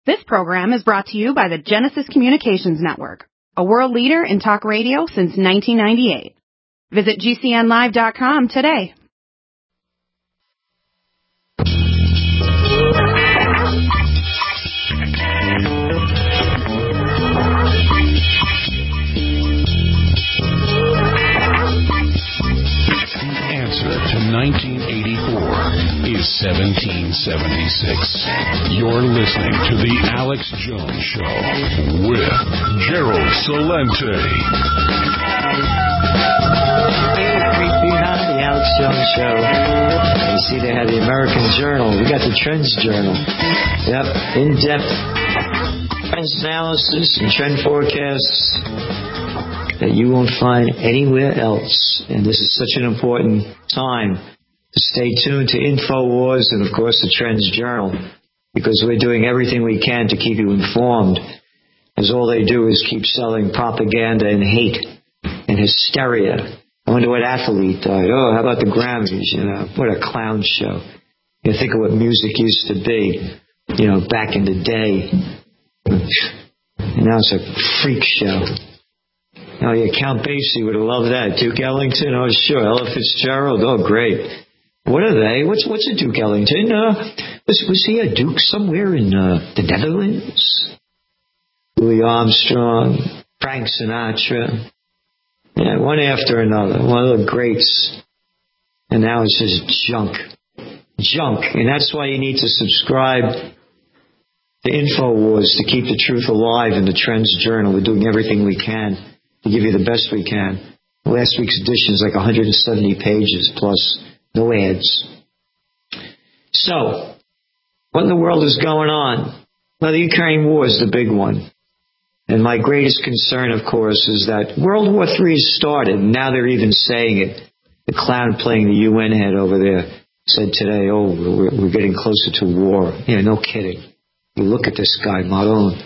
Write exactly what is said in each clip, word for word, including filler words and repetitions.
This program is brought to you by the Genesis Communications Network, a world leader in talk radio since nineteen ninety-eight. Visit G C N live dot com today. The answer to nineteen eighty-four is seventeen seventy-six. You're listening to The Alex Jones Show with Gerald Celente. Hey, three feet high, The Alex Jones Show. You see they have the American Journal. We got the Trends Journal. Yep, in-depth trends analysis and trend forecasts that you won't find anywhere else. And this is such an important time to stay tuned to InfoWars and, of course, the Trends Journal, because we're doing everything we can to keep you informed, as all they do is keep selling propaganda and hate and hysteria. I wonder what athlete died. Oh, how about the Grammys? You know, what a clown show. You think of what music used to be, you know, back in the day. And now it's a freak show. Oh, yeah, Count Basie would have loved that. Duke Ellington, oh, sure. Ella Fitzgerald, oh, great. What are they? What's what's a Duke Ellington? Uh, was, was he a Duke somewhere in uh, the Netherlands? Louis Armstrong, Frank Sinatra. Yeah, one after another. One of the greats. And now it's just junk. Junk. And that's why you need to subscribe to InfoWars to keep the truth alive in the Trends Journal. We're doing everything we can to give you the best we can. Last week's edition is like one hundred seventy pages plus no ads. So, what in the world is going on? Well, the Ukraine war is the big one. And my greatest concern, of course, is that World War Three has started. And now they're even saying it. The clown playing the U N head over there said today, oh, we're, we're getting closer to war. Yeah, no kidding. You look at this guy, Marone.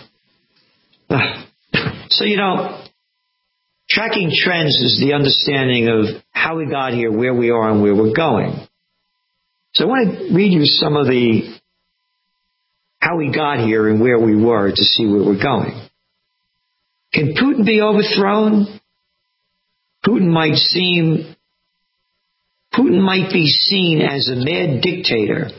So, you know, tracking trends is the understanding of how we got here, where we are, and where we're going. So I want to read you some of the how we got here and where we were to see where we're going. Can Putin be overthrown? Putin might seem, Putin might be seen as a mad dictator.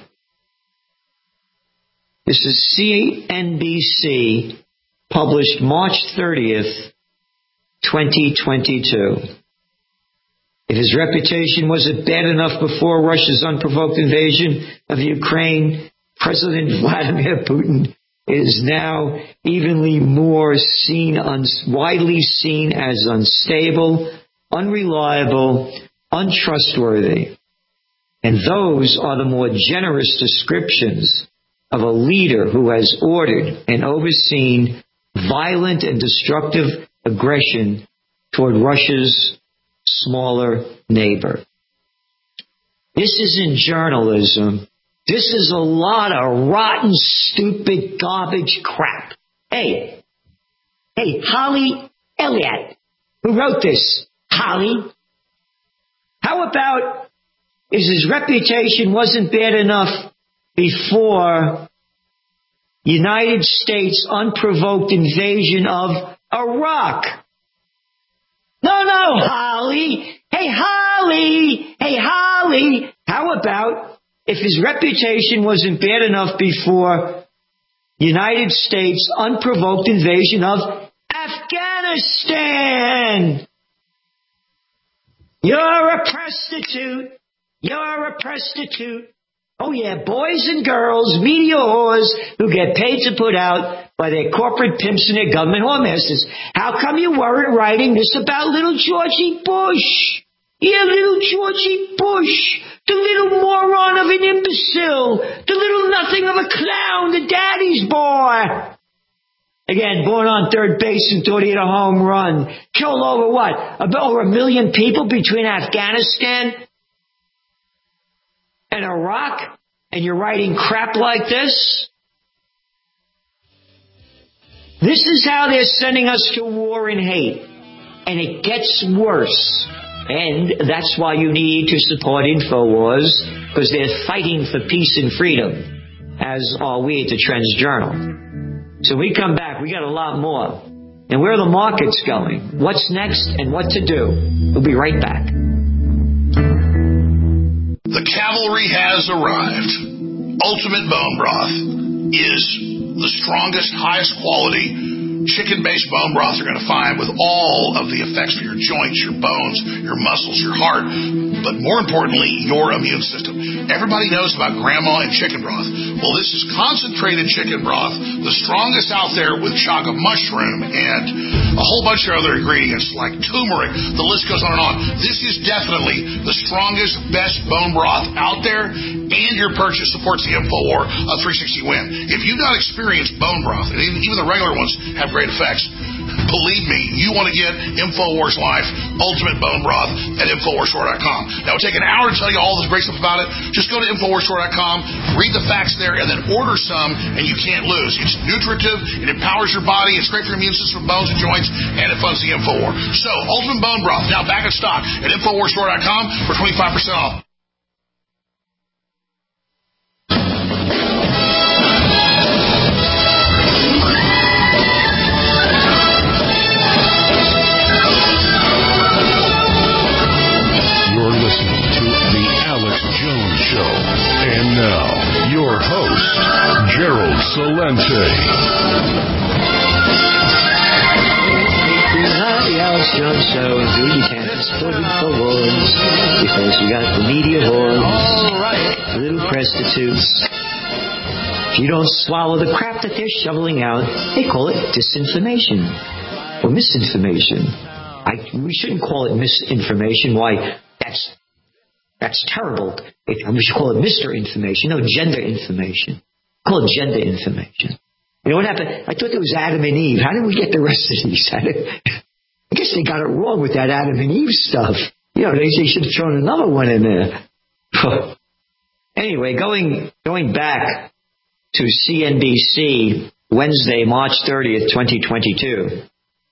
This is C N B C, published March thirtieth, twenty twenty-two. If his reputation wasn't bad enough before Russia's unprovoked invasion of Ukraine, President Vladimir Putin is now evenly more seen, uns- widely seen as unstable, unreliable, untrustworthy. And those are the more generous descriptions of a leader who has ordered and overseen violent and destructive aggression toward Russia's smaller neighbor. This isn't journalism. This is a lot of rotten, stupid, garbage crap. Hey, hey, Holly Elliott, who wrote this? Holly? How about if his reputation wasn't bad enough before United States unprovoked invasion of Iraq? No, no, Holly. Hey, Holly. Hey, Holly. How about if his reputation wasn't bad enough before United States unprovoked invasion of Afghanistan? You're a prostitute. You're a prostitute. Oh, yeah, boys and girls, media whores who get paid to put out by their corporate pimps and their government whoremasters. How come you weren't writing this about little Georgie Bush? Yeah, little Georgie Bush, the little moron of an imbecile, the little nothing of a clown, the daddy's boy. Again, born on third base and thought he had a home run. Killed over what? Over a million people between Afghanistan and Iraq, and you're writing crap like this? This is how they're sending us to war and hate. And it gets worse. And that's why you need to support InfoWars, because they're fighting for peace and freedom, as are we at the Trends Journal. So we come back, we got a lot more. And where are the markets going? What's next and what to do? We'll be right back. The cavalry has arrived. Ultimate Bone Broth is the strongest, highest quality chicken-based bone broth you're going to find, with all of the effects for your joints, your bones, your muscles, your heart, but more importantly, your immune system. Everybody knows about grandma and chicken broth. Well, this is concentrated chicken broth, the strongest out there, with chaga mushroom and a whole bunch of other ingredients like turmeric. The list goes on and on. This is definitely the strongest, best bone broth out there, and your purchase supports the InfoWar of three sixty Win. If you've not experienced bone broth, and even the regular ones have great effects, believe me, you want to get InfoWars Life Ultimate Bone Broth at InfoWars Store dot com. Now, it'll take an hour to tell you all this great stuff about it. Just go to InfoWars Store dot com, read the facts there, and then order some, and you can't lose. It's nutritive, it empowers your body, it's great for your immune system, bones, and joints, and it funds the InfoWar. So, Ultimate Bone Broth, now back in stock at InfoWars Store dot com for twenty-five percent off. Listening to The Alex Jones Show. And now, your host, Gerald Celente. The Alex Jones Show. Do you can split for words, because we got the media hordes, all right, little prostitutes. If you don't swallow the crap that they're shoveling out, they call it disinformation or misinformation. I, we shouldn't call it misinformation. Why? That's That's terrible. We should call it Mister Information. No, gender information. Call it gender information. You know what happened? I thought it was Adam and Eve. How did we get the rest of these? I guess they got it wrong with that Adam and Eve stuff. You know, they, they should have thrown another one in there. Anyway, going going back to C N B C, Wednesday, March thirtieth, twenty twenty-two.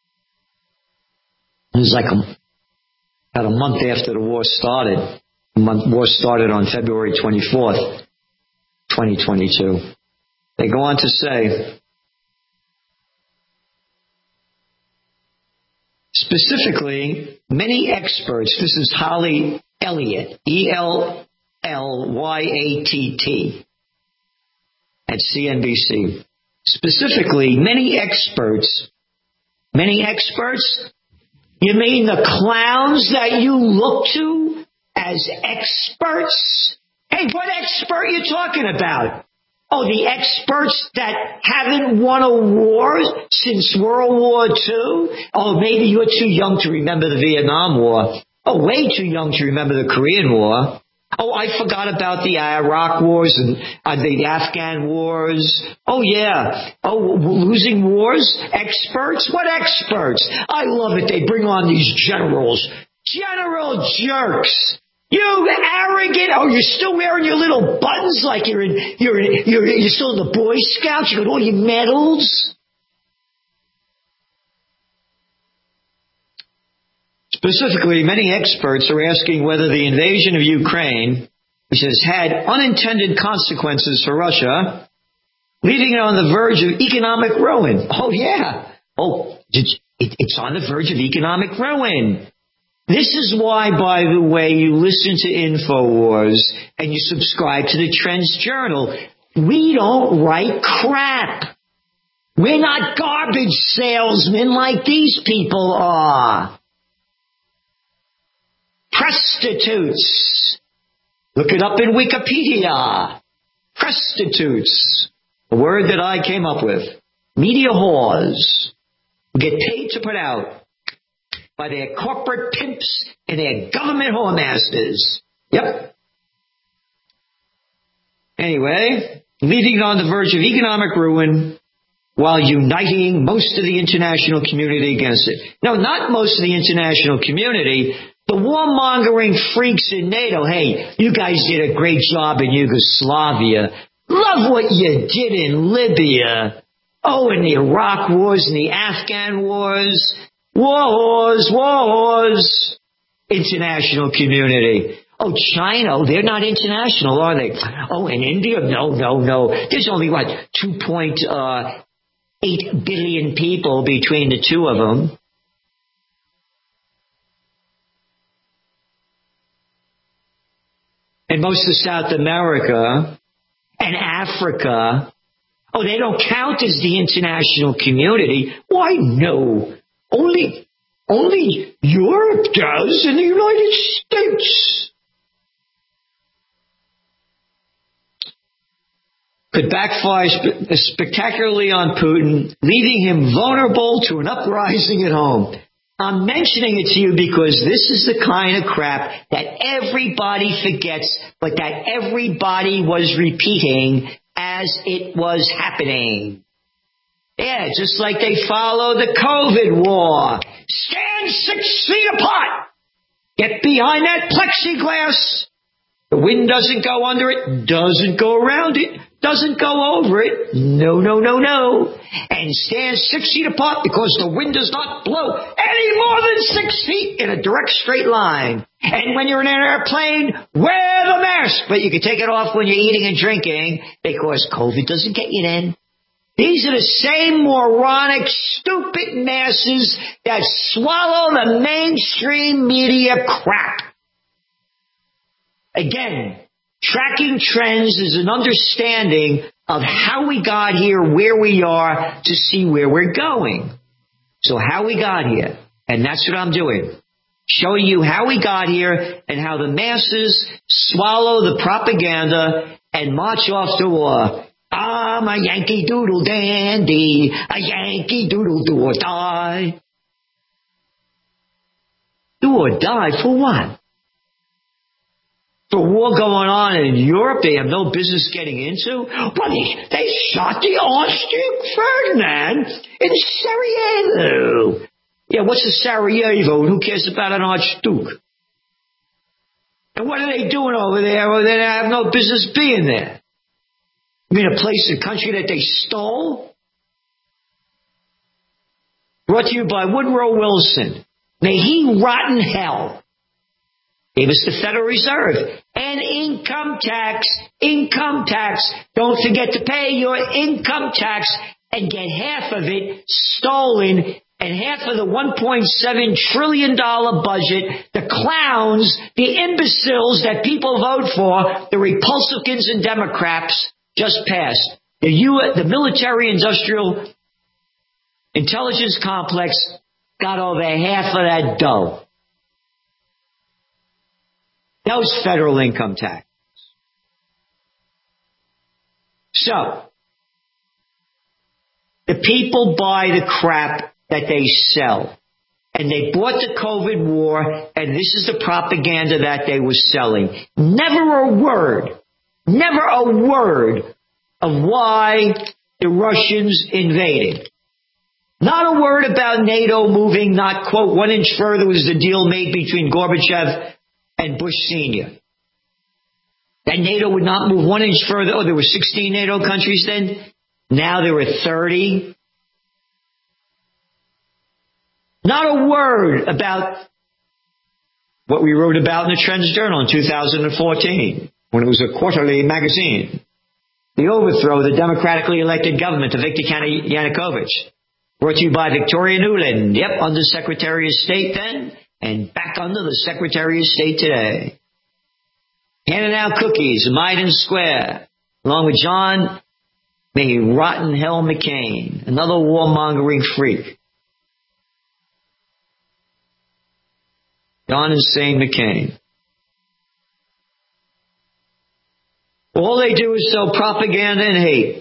It was like a, about a month after the war started. The war started on February twenty-fourth, twenty twenty-two. They go on to say, specifically, many experts, this is Holly Elliott, E L L Y A T T, at C N B C. Specifically, many experts, many experts? You mean the clowns that you look to as experts? Hey, what expert are you talking about? Oh, the experts that haven't won a war since World War Two? Oh, maybe you're too young to remember the Vietnam War. Oh, way too young to remember the Korean War. Oh, I forgot about the Iraq wars and uh, the Afghan wars. Oh, yeah. Oh, losing wars? Experts? What experts? I love it. They bring on these generals. General jerks. You arrogant! Oh, you're still wearing your little buttons like you're in, you're in, you're, you're still in the Boy Scouts. You got all your medals. Specifically, many experts are asking whether the invasion of Ukraine, which has had unintended consequences for Russia, leaving it on the verge of economic ruin. Oh, yeah. Oh, it's, it's on the verge of economic ruin. This is why, by the way, you listen to InfoWars and you subscribe to the Trends Journal. We don't write crap. We're not garbage salesmen like these people are. Prostitutes. Look it up in Wikipedia. Prostitutes. A word that I came up with. Media whores. Who get paid to put out by their corporate pimps and their government whoremasters. Yep. Anyway, leaving it on the verge of economic ruin while uniting most of the international community against it. No, not most of the international community. The warmongering freaks in NATO. Hey, you guys did a great job in Yugoslavia. Love what you did in Libya. Oh, and the Iraq wars and the Afghan wars. Wars, wars. International community. Oh, China, they're not international, are they? Oh, and India? No, no, no. There's only, what, two point eight billion people between the two of them. And most of South America and Africa, oh, they don't count as the international community. Why, no. Only, only Europe does and the United States. Could backfire spe- spectacularly on Putin, leaving him vulnerable to an uprising at home. I'm mentioning it to you because this is the kind of crap that everybody forgets, but that everybody was repeating as it was happening. Yeah, just like they follow the COVID war. Stand six feet apart. Get behind that plexiglass. The wind doesn't go under it, doesn't go around it, doesn't go over it. No, no, no, no. And stand six feet apart because the wind does not blow any more than six feet in a direct straight line. And when you're in an airplane, wear the mask. But you can take it off when you're eating and drinking because COVID doesn't get you then. These are the same moronic, stupid masses that swallow the mainstream media crap. Again, tracking trends is an understanding of how we got here, where we are, to see where we're going. So how we got here, and that's what I'm doing. Showing you how we got here and how the masses swallow the propaganda and march off to war. I'm a Yankee Doodle dandy, a Yankee Doodle do or die. Do or die for what? For war going on in Europe they have no business getting into? Well, they, they shot the Archduke Ferdinand in Sarajevo. Yeah, what's a Sarajevo? Who cares about an Archduke? And what are they doing over there? Well, they have no business being there. You mean a place, a country that they stole? Brought to you by Woodrow Wilson. May he rot in hell. Gave us the Federal Reserve and income tax, income tax. Don't forget to pay your income tax and get half of it stolen and half of the one point seven trillion dollars budget, the clowns, the imbeciles that people vote for, the Republicans and Democrats just passed. The, U- the military-industrial intelligence complex got over half of that dough. That was federal income tax. So, the people buy the crap that they sell. And they bought the COVID war, and this is the propaganda that they were selling. Never a word, never a word of why the Russians invaded. Not a word about NATO moving, not, quote, one inch further was the deal made between Gorbachev and Bush Senior That NATO would not move one inch further. Oh, there were sixteen NATO countries then. Now there were thirty. Not a word about what we wrote about in the Trends Journal in two thousand fourteen, when it was a quarterly magazine. The overthrow of the democratically elected government of Viktor Yanukovych. Brought to you by Victoria Nuland. Yep, Under Secretary of State then, and back under the Secretary of State today. Handing out cookies in Maiden Square, along with John, may he rot in hell McCain, another warmongering freak. John Insane McCain. All they do is sell propaganda and hate.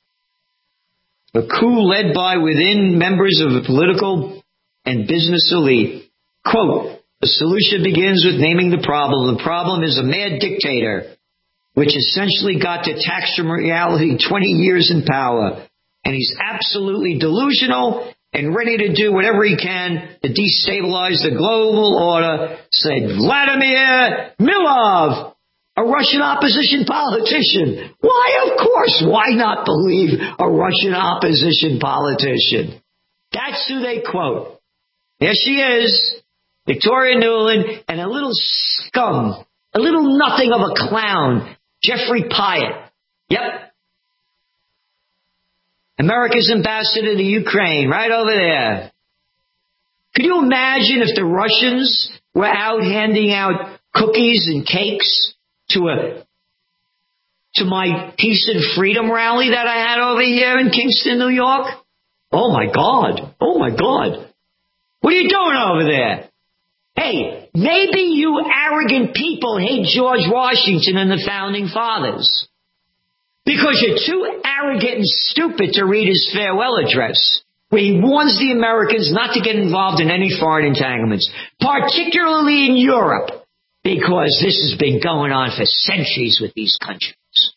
A coup led by within members of the political and business elite. Quote, the solution begins with naming the problem. The problem is a mad dictator, which essentially got detached from reality twenty years in power. And he's absolutely delusional and ready to do whatever he can to destabilize the global order, said Vladimir Milov, a Russian opposition politician. Why, of course, why not believe a Russian opposition politician? That's who they quote. There she is, Victoria Nuland, and a little scum, a little nothing of a clown, Jeffrey Pyatt. Yep. America's ambassador to Ukraine, right over there. Could you imagine if the Russians were out handing out cookies and cakes to a to my Peace and Freedom rally that I had over here in Kingston, New York? Oh, my God. Oh, my God. What are you doing over there? Hey, maybe you arrogant people hate George Washington and the Founding Fathers because you're too arrogant and stupid to read his farewell address, where he warns the Americans not to get involved in any foreign entanglements, particularly in Europe, because this has been going on for centuries with these countries.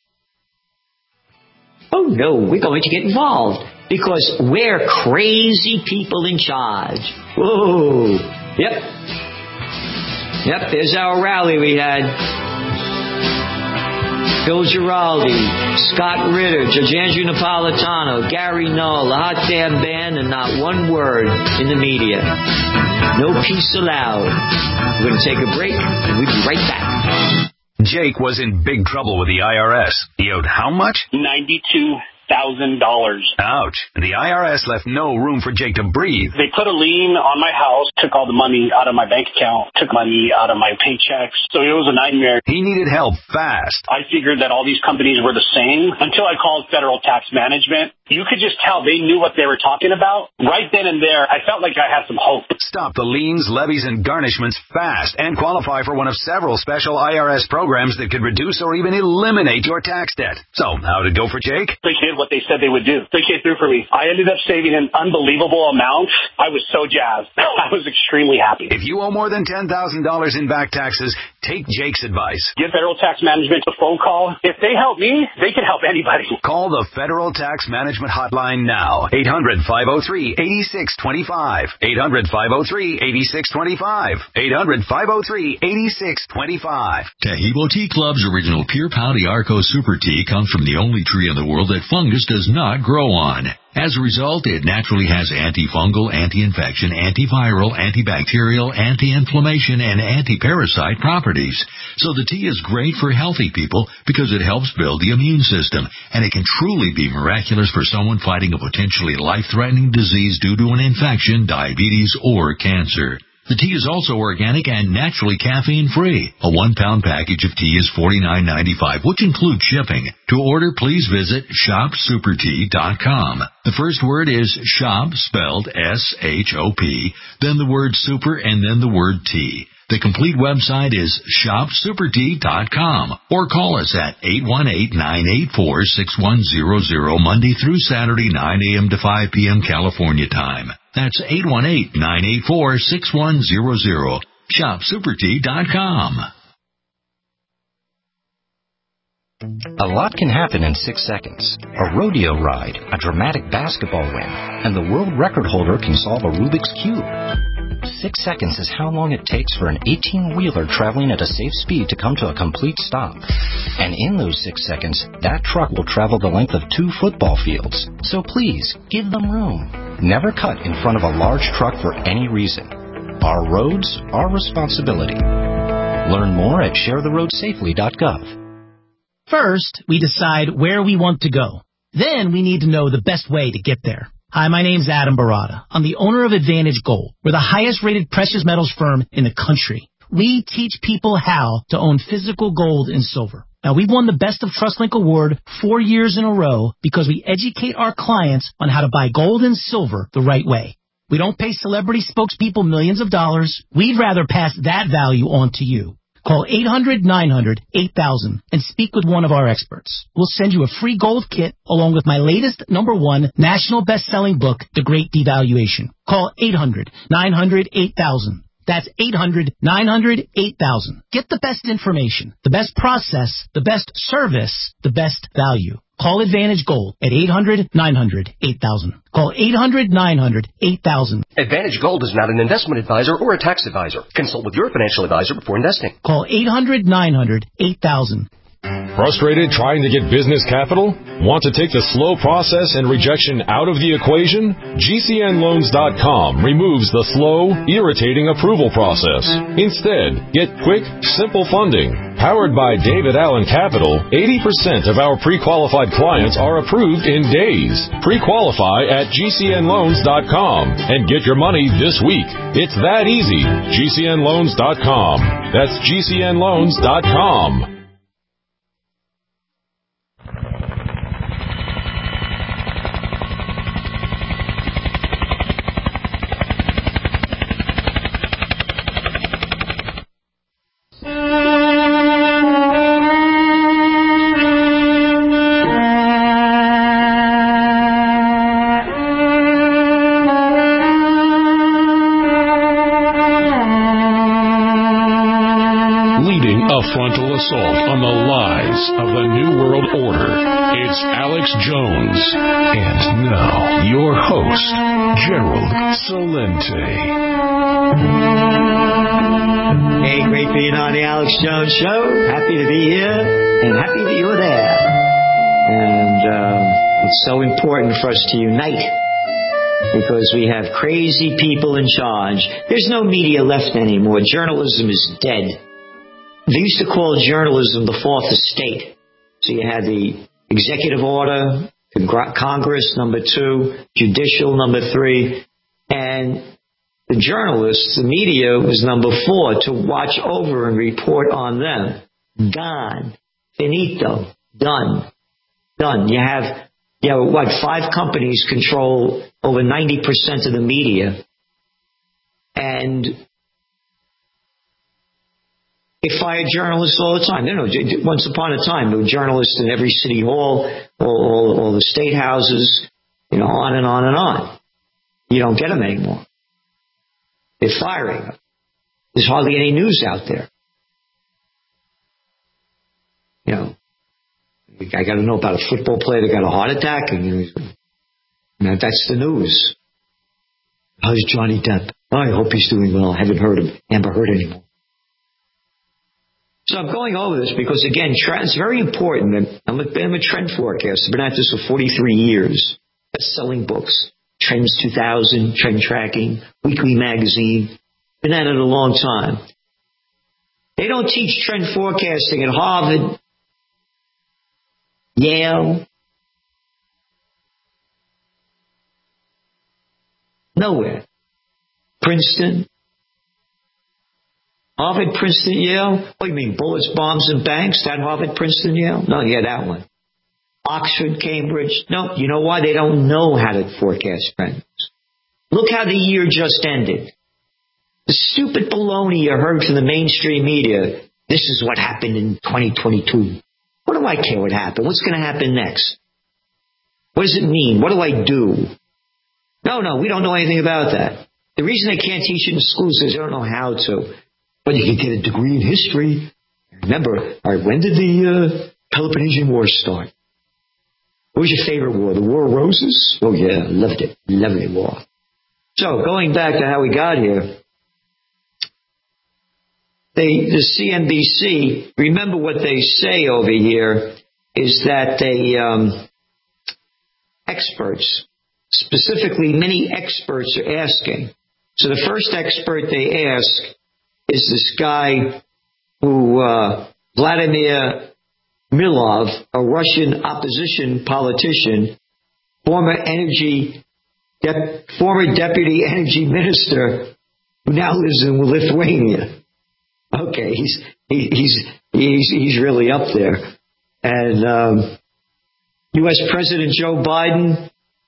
Oh, no, we're going to get involved because we're crazy people in charge. Whoa. Yep. Yep, there's our rally we had. Phil Giraldi, Scott Ritter, Giorgio Napolitano, Gary Null, the Hot Damn Band, and not one word in the media. No peace allowed. We're going to take a break, and we'll be right back. Jake was in big trouble with the I R S. He owed how much? ninety-two thousand dollars. Ouch. The I R S left no room for Jake to breathe. They put a lien on my house, took all the money out of my bank account, took money out of my paychecks. So it was a nightmare. He needed help fast. I figured that all these companies were the same until I called Federal Tax Management. You could just tell they knew what they were talking about. Right then and there, I felt like I had some hope. Stop the liens, levies, and garnishments fast and qualify for one of several special I R S programs that could reduce or even eliminate your tax debt. So, how did it go for Jake? They did what they said they would do. They came through for me. I ended up saving an unbelievable amount. I was so jazzed. I was extremely happy. If you owe more than ten thousand dollars in back taxes, take Jake's advice. Give Federal Tax Management a phone call. If they help me, they can help anybody. Call the Federal Tax Management Hotline now. eight hundred, five oh three, eight six two five. eight hundred, five oh three, eight six two five. eight hundred, five oh three, eight six two five. Taheebo Tea Club's original Pure Pau Arco Super Tea comes from the only tree in the world that fungus does not grow on. As a result, it naturally has antifungal, anti-infection, antiviral, antibacterial, anti-inflammation, and anti-parasite properties. So the tea is great for healthy people because it helps build the immune system, and it can truly be miraculous for someone fighting a potentially life-threatening disease due to an infection, diabetes, or cancer. The tea is also organic and naturally caffeine-free. A one-pound package of tea is forty-nine ninety-five, which includes shipping. To order, please visit shop super tea dot com. The first word is shop, spelled S H O P, then the word super, and then the word tea. The complete website is shop super tea dot com, or call us at eight one eight, nine eight four, six one zero zero Monday through Saturday, nine a.m. to five p.m. California time. That's eight one eight, nine eight four, six one zero zero. shop super tea dot com. A lot can happen in six seconds. A rodeo ride, a dramatic basketball win, and the world record holder can solve a Rubik's Cube. Six seconds is how long it takes for an eighteen-wheeler traveling at a safe speed to come to a complete stop. And in those six seconds, that truck will travel the length of two football fields. So please, give them room. Never cut in front of a large truck for any reason. Our roads, our responsibility. Learn more at share the road safely dot gov. First, we decide where we want to go. Then we need to know the best way to get there. Hi, my name's Adam Barada. I'm the owner of Advantage Gold. We're the highest-rated precious metals firm in the country. We teach people how to own physical gold and silver. Now, we've won the Best of TrustLink Award four years in a row because we educate our clients on how to buy gold and silver the right way. We don't pay celebrity spokespeople millions of dollars. We'd rather pass that value on to you. Call eight hundred, nine hundred, eight thousand and speak with one of our experts. We'll send you a free gold kit along with my latest number one national best-selling book, The Great Devaluation. Call eight hundred, nine hundred, eight thousand. That's eight hundred, nine hundred, eight thousand. Get the best information, the best process, the best service, the best value. Call Advantage Gold at eight hundred, nine hundred, eight thousand. Call eight hundred, nine hundred, eight thousand. Advantage Gold is not an investment advisor or a tax advisor. Consult with your financial advisor before investing. Call eight hundred, nine hundred, eight thousand. Frustrated trying to get business capital? Want to take the slow process and rejection out of the equation? G C N loans dot com removes the slow, irritating approval process. Instead, get quick, simple funding. Powered by David Allen Capital, eighty percent of our pre-qualified clients are approved in days. Pre-qualify at G C N loans dot com and get your money this week. It's that easy. G C N loans dot com. That's G C N loans dot com. Frontal assault on the lies of the New World Order. It's Alex Jones. And now, your host, Gerald Celente. Hey, great being on the Alex Jones Show. Happy to be here, and happy that you're there. And um, it's so important for us to unite, because we have crazy people in charge. There's no media left anymore. Journalism is dead. They used to call journalism the fourth estate. So you had the executive order, Congress, number two, judicial, number three, and the journalists, the media, was number four, to watch over and report on them. Gone. Finito. Done. Done. You have, you know, what, five companies control over ninety percent of the media. And they fire journalists all the time. You know, once upon a time, there were journalists in every city hall, all, all, all the state houses, you know, on and on and on. You don't get them anymore. They're firing them. There's hardly any news out there. You know, I got to know about a football player that got a heart attack, and you know, that's the news. How's Johnny Depp? Oh, I hope he's doing well. I haven't heard of Amber Heard anymore. So I'm going over this because, again, it's very important. I'm a, I'm a trend forecaster. I've been at this for forty-three years. Best-selling books. Trends two thousand, Trend Tracking, Weekly Magazine. Been at it a long time. They don't teach trend forecasting at Harvard, Yale, nowhere. Princeton. Harvard, Princeton, Yale? What do you mean, bullets, bombs, and banks? That Harvard, Princeton, Yale? No, yeah, that one. Oxford, Cambridge? No, you know why? They don't know how to forecast trends. Look how the year just ended. The stupid baloney you heard from the mainstream media, this is what happened in twenty twenty-two. What do I care what happened? What's going to happen next? What does it mean? What do I do? No, no, we don't know anything about that. The reason they can't teach it in schools is they don't know how to. But you can get a degree in history. Remember, all right, when did the uh, Peloponnesian War start? What was your favorite war? The War of Roses? Oh, yeah, loved it. Lovely war. So, going back to how we got here, they, the C N B C, remember what they say over here is that they, um, experts, specifically many experts are asking. So the first expert they ask is this guy who, uh, Vladimir Milov, a Russian opposition politician, former energy, dep- former deputy energy minister, who now lives in Lithuania. Okay, he's he, he's he's he's really up there. And um, U S President Joe Biden,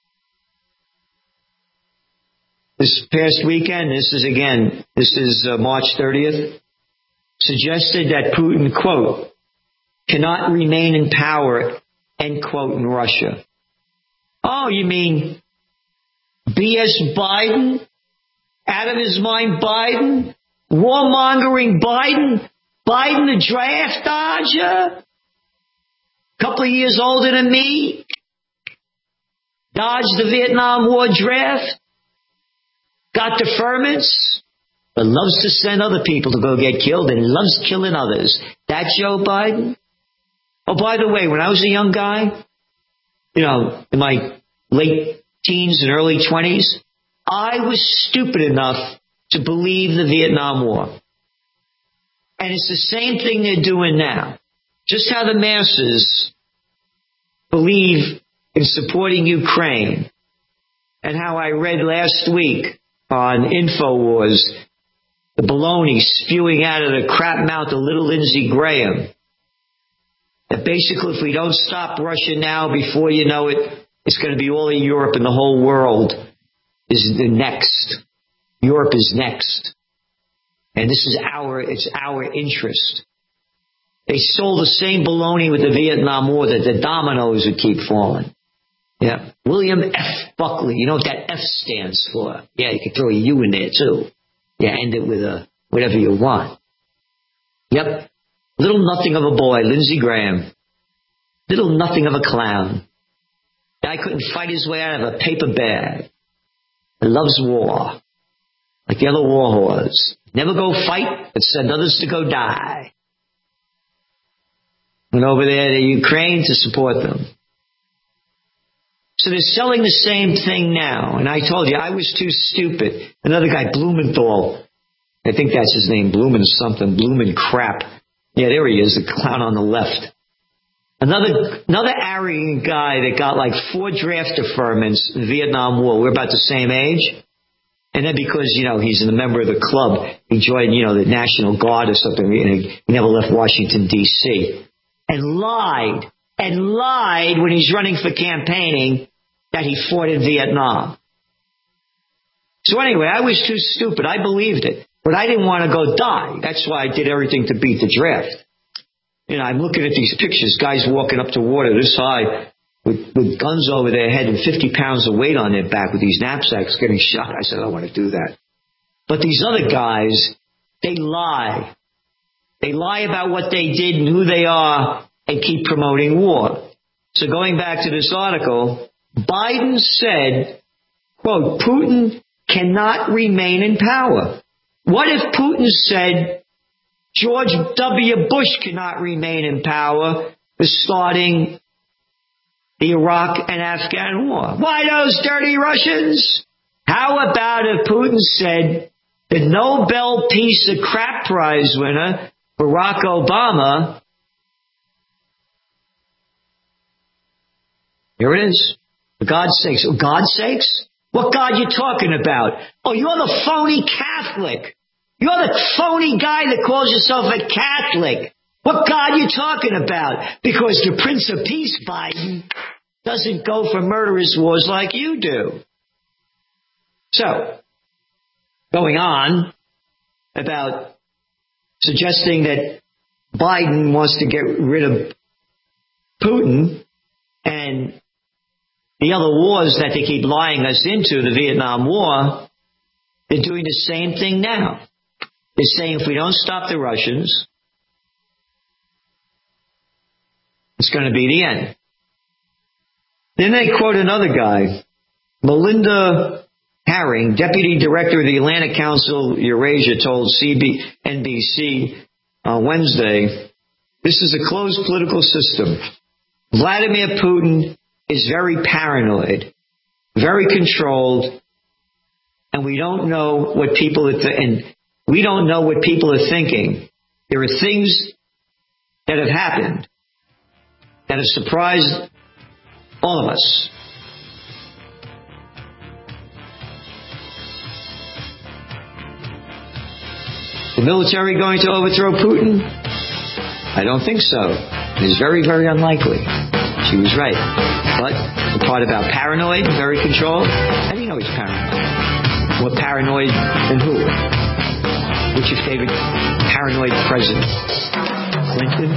this past weekend, this is again, this is uh, March thirtieth, suggested that Putin, quote, cannot remain in power, end quote, in Russia. Oh, you mean B S Biden? Out of his mind Biden? Warmongering Biden? Biden the draft dodger? Couple of years older than me? Dodged the Vietnam War draft? Got deferments? But loves to send other people to go get killed and loves killing others. That Joe Biden? Oh, by the way, when I was a young guy, you know, in my late teens and early twenties, I was stupid enough to believe the Vietnam War. And it's the same thing they're doing now. Just how the masses believe in supporting Ukraine, and how I read last week on InfoWars the baloney spewing out of the crap mouth of little Lindsey Graham, that basically if we don't stop Russia now, before you know it, it's going to be all of Europe and the whole world is the next. Europe is next. And this is our, it's our interest. They sold the same baloney with the Vietnam War that the dominoes would keep falling. Yeah. William F. Buckley. You know what that F stands for? Yeah, you can throw a U in there too. Yeah, end it with a whatever you want. Yep. Little nothing of a boy, Lindsey Graham. Little nothing of a clown. Guy couldn't fight his way out of a paper bag. He loves war. Like the other war whores. Never go fight, but send others to go die. Went over there to Ukraine to support them. So they're selling the same thing now. And I told you, I was too stupid. Another guy, Blumenthal. I think that's his name, Blumen something, Blumen crap. Yeah, there he is, the clown on the left. Another another arrogant guy that got like four draft deferments in the Vietnam War. We're about the same age. And then because, you know, he's a member of the club, he joined, you know, the National Guard or something. And he never left Washington, D C And lied, and lied when he's running for campaigning that he fought in Vietnam. So anyway, I was too stupid. I believed it. But I didn't want to go die. That's why I did everything to beat the draft. You know, I'm looking at these pictures, guys walking up to water this high with, with guns over their head and fifty pounds of weight on their back with these knapsacks getting shot. I said, I don't want to do that. But these other guys, they lie. They lie about what they did and who they are and keep promoting war. So going back to this article, Biden said, quote, Putin cannot remain in power. What if Putin said George W. Bush cannot remain in power for starting the Iraq and Afghan war? Why those dirty Russians? How about if Putin said the Nobel Peace of Crap Prize winner, Barack Obama, here it is, for God's sakes. For God's sakes? What God you talking about? Oh, you're the phony Catholic. You're the phony guy that calls yourself a Catholic. What God you talking about? Because the Prince of Peace, Biden, doesn't go for murderous wars like you do. So, going on about suggesting that Biden wants to get rid of Putin and the other wars that they keep lying us into, the Vietnam War, they're doing the same thing now. They're saying if we don't stop the Russians, it's going to be the end. Then they quote another guy, Melinda Herring, Deputy Director of the Atlantic Council Eurasia, told N B C on Wednesday, this is a closed political system. Vladimir Putin is very paranoid, very controlled, and we don't know what people are th- and we don't know what people are thinking. There are things that have happened that have surprised all of us. The military going to overthrow Putin? I don't think so. It is very, very unlikely. She was right. But the part about paranoid, very controlled, how do you know he's paranoid? More paranoid than who? What's your favorite paranoid president? Clinton?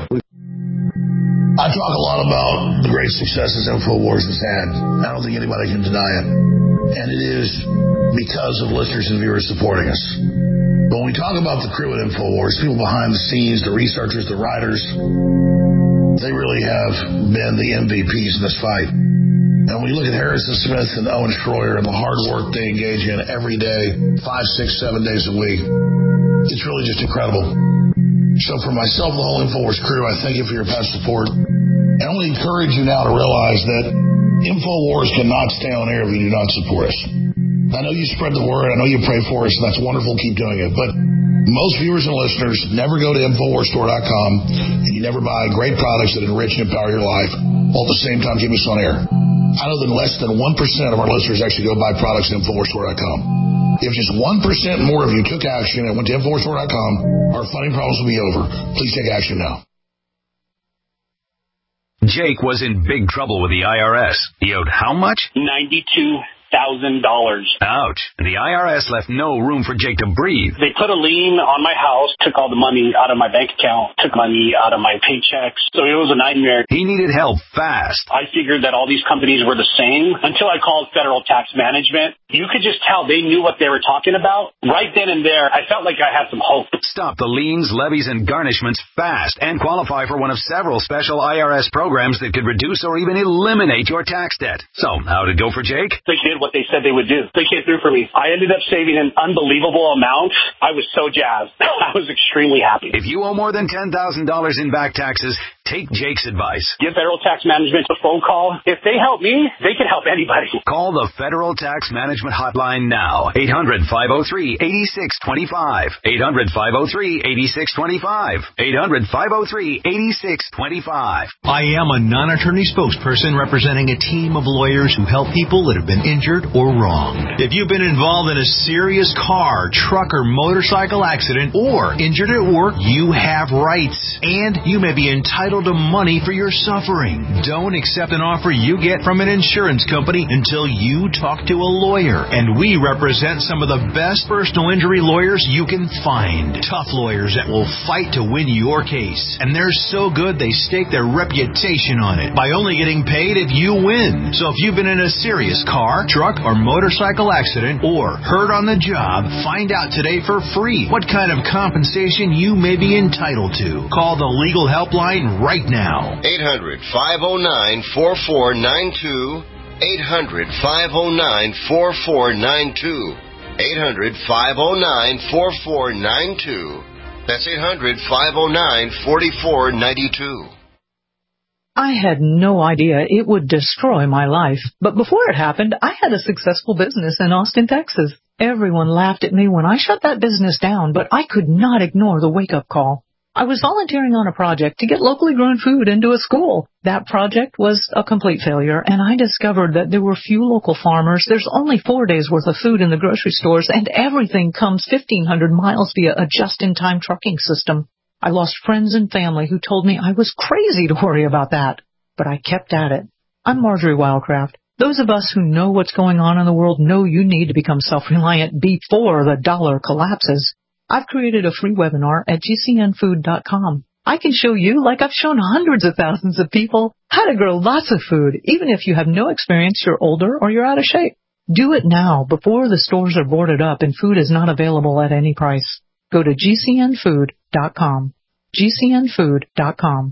I talk a lot about the great successes InfoWars has had. I don't think anybody can deny it. And it is because of listeners and viewers supporting us. When we talk about the crew at InfoWars, people behind the scenes, the researchers, the writers, they really have been the M V Ps in this fight. And when you look at Harrison Smith and Owen Schroyer and the hard work they engage in every day, five, six, seven days a week, it's really just incredible. So for myself and the whole InfoWars crew, I thank you for your past support. And I only encourage you now to realize that InfoWars cannot stay on air if you do not support us. I know you spread the word. I know you pray for us, and that's wonderful. Keep doing it. But most viewers and listeners never go to InfoWars Store dot com, and you never buy great products that enrich and empower your life, while at the same time keep us on air. I know that less than one percent of our listeners actually go buy products at InfoWars Store dot com. If just one percent more of you took action and went to InfoWars Store dot com, our funding problems will be over. Please take action now. Jake was in big trouble with the I R S. He owed how much? ninety-two thousand dollars. Ouch. The I R S left no room for Jake to breathe. They put a lien on my house, took all the money out of my bank account, took money out of my paychecks. So it was a nightmare. He needed help fast. I figured that all these companies were the same until I called Federal Tax Management. You could just tell they knew what they were talking about. Right then and there, I felt like I had some hope. Stop the liens, levies, and garnishments fast and qualify for one of several special I R S programs that could reduce or even eliminate your tax debt. So, how'd it go for Jake? They did what they said they would do. They came through for me. I ended up saving an unbelievable amount. I was so jazzed. I was extremely happy. If you owe more than ten thousand dollars in back taxes, take Jake's advice. Give Federal Tax Management a phone call. If they help me, they can help anybody. Call the Federal Tax Management Hotline now. eight hundred, five oh three, eight six two five. eight hundred, five oh three, eight six two five. eight hundred, five oh three, eight six two five. I am a non-attorney spokesperson representing a team of lawyers who help people that have been injured or wronged. If you've been involved in a serious car, truck, or motorcycle accident or injured at work, you have rights, and you may be entitled to money for your suffering. Don't accept an offer you get from an insurance company until you talk to a lawyer. And we represent some of the best personal injury lawyers you can find. Tough lawyers that will fight to win your case. And they're so good they stake their reputation on it by only getting paid if you win. So if you've been in a serious car, truck, or motorcycle accident or hurt on the job, find out today for free what kind of compensation you may be entitled to. Call the legal helpline right now. eight hundred, five oh nine, four four nine two. eight hundred, five oh nine, four four nine two. eight hundred, five oh nine, four four nine two. That's eight hundred, five oh nine, four four nine two. I had no idea it would destroy my life. But before it happened, I had a successful business in Austin, Texas. Everyone laughed at me when I shut that business down, but I could not ignore the wake-up call. I was volunteering on a project to get locally grown food into a school. That project was a complete failure, and I discovered that there were few local farmers. There's only four days' worth of food in the grocery stores, and everything comes fifteen hundred miles via a just-in-time trucking system. I lost friends and family who told me I was crazy to worry about that, but I kept at it. I'm Marjorie Wildcraft. Those of us who know what's going on in the world know you need to become self-reliant before the dollar collapses. I've created a free webinar at G C N food dot com. I can show you, like I've shown hundreds of thousands of people, how to grow lots of food, even if you have no experience, you're older, or you're out of shape. Do it now before the stores are boarded up and food is not available at any price. Go to G C N food dot com. G C N food dot com.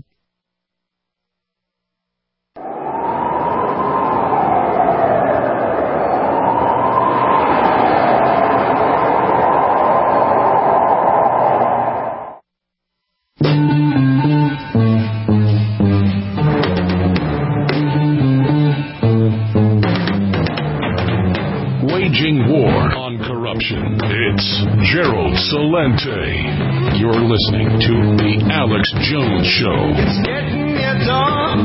Waging war on corruption. It's Gerald Celente. You're listening to The Alex Jones Show. It's getting near dawn.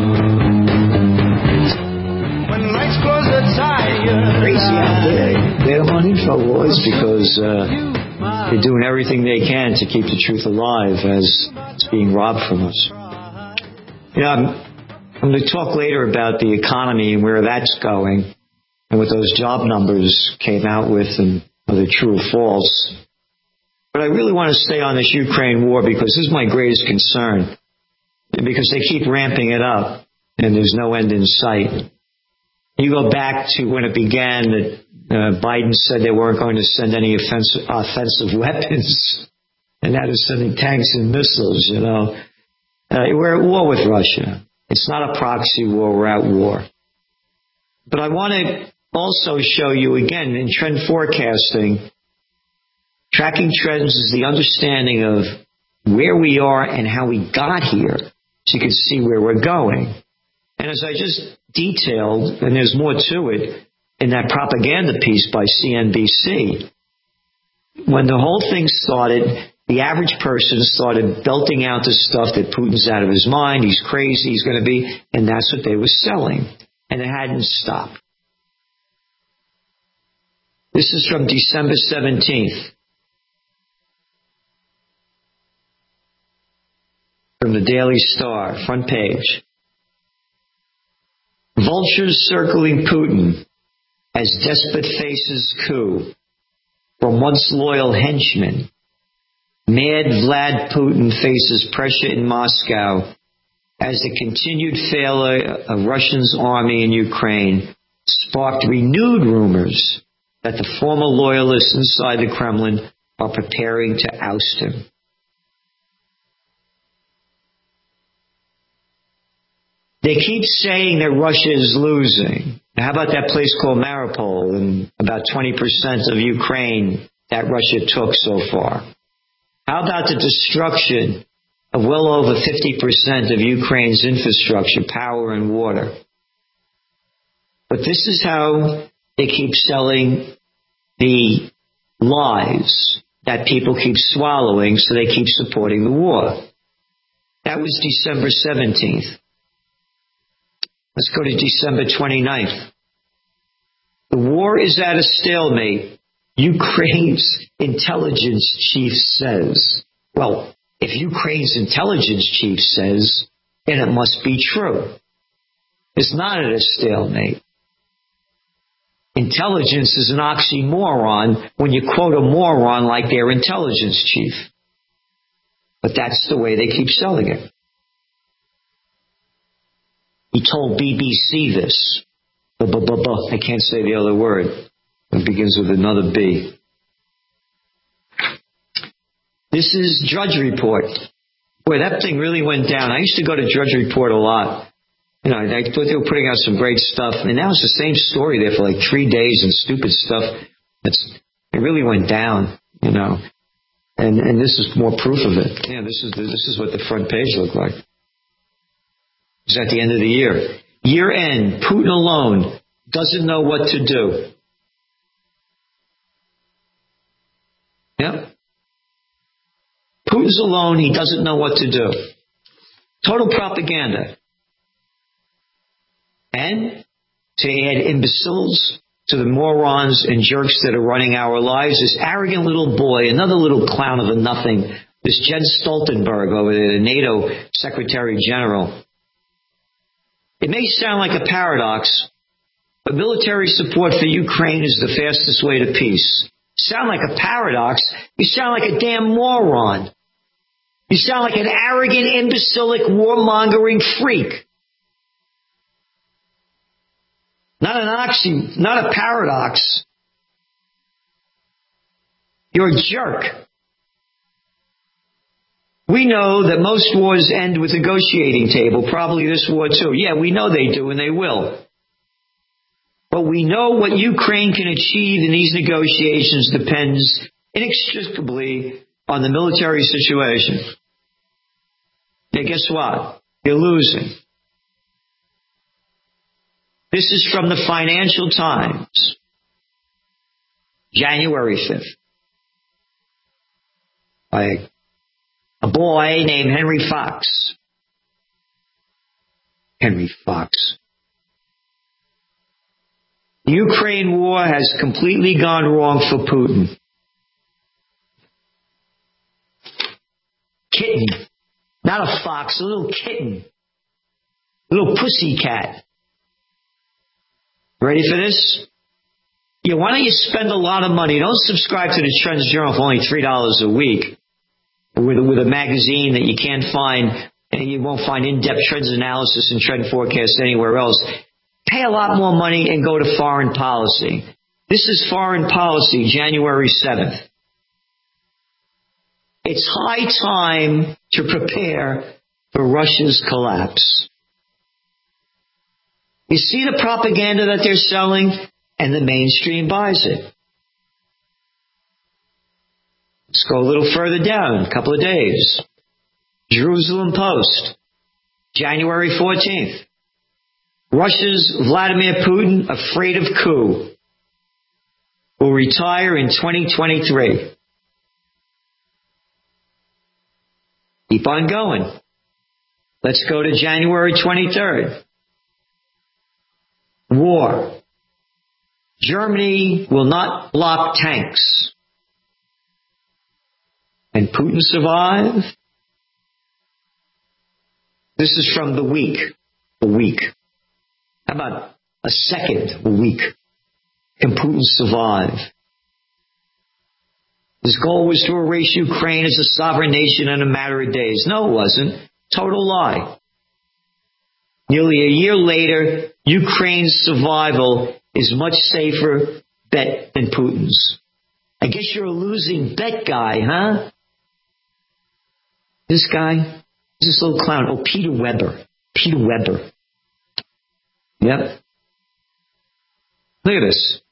When lights close the tire. Crazy out there. They're on InfoWars because uh, they're doing everything they can to keep the truth alive as it's being robbed from us. You know, I'm, I'm going to talk later about the economy and where that's going and what those job numbers came out with and whether true or false. But I really want to stay on this Ukraine war because this is my greatest concern. Because they keep ramping it up and there's no end in sight. You go back to when it began that uh, Biden said they weren't going to send any offensive, offensive weapons. And now they're sending tanks and missiles, you know. Uh, we're at war with Russia. It's not a proxy war. We're at war. But I want to also show you, again, in trend forecasting, tracking trends is the understanding of where we are and how we got here so you can see where we're going. And as I just detailed, and there's more to it in that propaganda piece by C N B C, when the whole thing started, the average person started belting out the stuff that Putin's out of his mind, he's crazy, he's going to be, and that's what they were selling. And it hadn't stopped. This is from December seventeenth. From the Daily Star, front page. Vultures circling Putin as despot faces coup. From once loyal henchmen. Mad Vlad Putin faces pressure in Moscow as the continued failure of Russia's army in Ukraine sparked renewed rumors that the former loyalists inside the Kremlin are preparing to oust him. They keep saying that Russia is losing. Now, how about that place called Mariupol and about twenty percent of Ukraine that Russia took so far? How about the destruction of well over fifty percent of Ukraine's infrastructure, power and water? But this is how they keep selling the lies that people keep swallowing, so they keep supporting the war. That was December seventeenth. Let's go to December twenty-ninth. The war is at a stalemate. Ukraine's intelligence chief says. Well, if Ukraine's intelligence chief says, then it must be true. It's not at a stalemate. Intelligence is an oxymoron when you quote a moron like their intelligence chief. But that's the way they keep selling it. He told B B C this. I can't say the other word. It begins with another B. This is Drudge Report. Boy, that thing really went down. I used to go to Drudge Report a lot. You know, I thought they were putting out some great stuff. I mean, that was the same story there for like three days and stupid stuff. It's, it really went down, you know. And and this is more proof of it. Yeah, this is the, this is what the front page looked like. It's at the end of the year. Year end, Putin alone doesn't know what to do. Yeah. Putin's alone, he doesn't know what to do. Total propaganda. And to add imbeciles to the morons and jerks that are running our lives, this arrogant little boy, another little clown of a nothing, this Jens Stoltenberg over there, the NATO Secretary General. It may sound like a paradox, but military support for Ukraine is the fastest way to peace. Sound like a paradox? You sound like a damn moron. You sound like an arrogant, imbecilic, warmongering freak. Not an oxy, not a paradox. You're a jerk. We know that most wars end with a negotiating table, probably this war too. Yeah, we know they do and they will. But we know what Ukraine can achieve in these negotiations depends inextricably on the military situation. Now guess what? You're losing. This is from the Financial Times, January fifth. By a boy named Henry Fox. Henry Fox. The Ukraine war has completely gone wrong for Putin. Kitten. Not a fox, a little kitten. A little pussy cat. Ready for this? Yeah, why don't you spend a lot of money? Don't subscribe to the Trends Journal for only three dollars a week. With, with a magazine that you can't find, and you won't find in-depth trends analysis and trend forecasts anywhere else. Pay a lot more money and go to Foreign Policy. This is Foreign Policy, January seventh. It's high time to prepare for Russia's collapse. You see the propaganda that they're selling, and the mainstream buys it. Let's go a little further down, a couple of days. Jerusalem Post, January fourteenth. Russia's Vladimir Putin, afraid of coup, will retire in twenty twenty-three. Keep on going. Let's go to January twenty-third. War. Germany will not block tanks. And Putin survive? This is from The Week. The Week. How about a second a week? Can Putin survive? His goal was to erase Ukraine as a sovereign nation in a matter of days. No, it wasn't. Total lie. Nearly a year later, Ukraine's survival is much safer bet than Putin's. I guess you're a losing bet guy, huh? This guy, this little clown. Oh, Peter Weber. Peter Weber. Yep. Look at this.